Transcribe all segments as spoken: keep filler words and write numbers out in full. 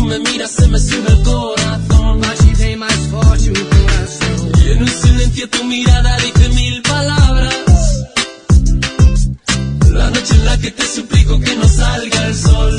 me miras, se me sube el corazón. Allí ve más forte o coração. Y en un silencio tu mirada dice mil palabras. La noche en la que te suplico que no salga el sol.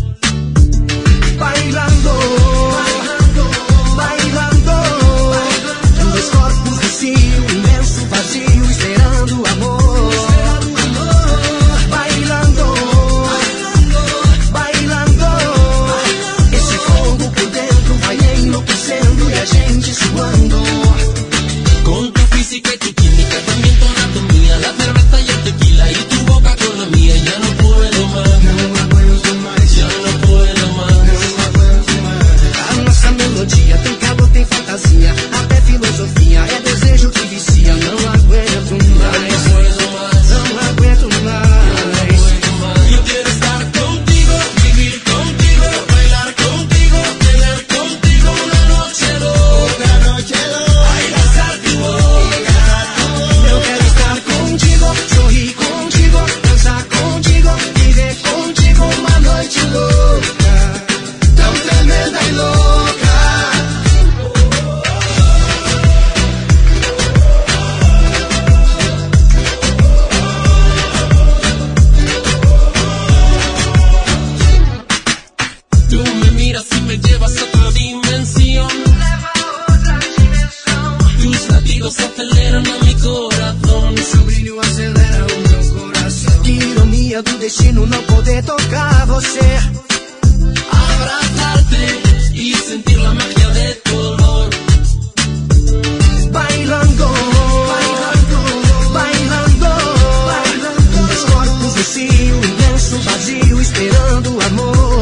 Bailando, bailando, bailando, bailando. Dois corpos de si, um imenso vazio, esperando o amor. Bailando, bailando, bailando. Esse fogo por dentro vai enlouquecendo e a gente suando. Con tu física y tu química, también tu anatomía, la cerveza y el tequila y tu boca con la mía. Ya no puedo más, Não aguento mais, ya no puedo más. não aguento mais. A nossa melodia tem calor, tem fantasia, até filosofia, é desejo que vicia. Não aguento mais, não aguento mais. Yo quiero estar contigo, vivir contigo, bailar contigo, tener contigo una noche loca, noche loca, ay, danzar tu boca. Eu quero estar contigo, sorrir contigo, dançar contigo, viver contigo uma noite louca, tão tremenda e louca. Tú me miras y me llevas a otra dimensión. Tus latidos aceleran a mi corazón. Seu brilho acelera o meu coração. Que ironia do destino não poder tocar você. Abrazarte y sentir la magia de tu olor. Bailando, bailando, bailando, bailando. Dois corpos no cio, imenso vazio, esperando o amor.